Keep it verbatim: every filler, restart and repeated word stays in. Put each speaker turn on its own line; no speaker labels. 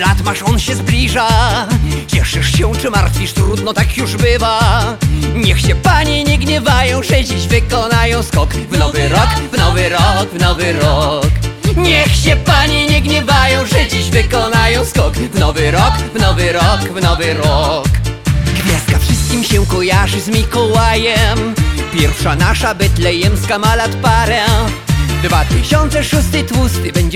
lat masz, on się zbliża. Cieszysz się czy martwisz, trudno, tak już bywa. Niech się panie nie gniewają, że dziś wykonają skok w nowy rok, w nowy rok, w nowy rok. Niech się panie nie gniewają, że dziś wykonają skok w nowy rok, w nowy rok, w nowy rok. Gwiazdka wszystkim się kojarzy z Mikołajem. Pierwsza nasza betlejemska ma lat parę. Dwa tysiące szósty tłusty będzie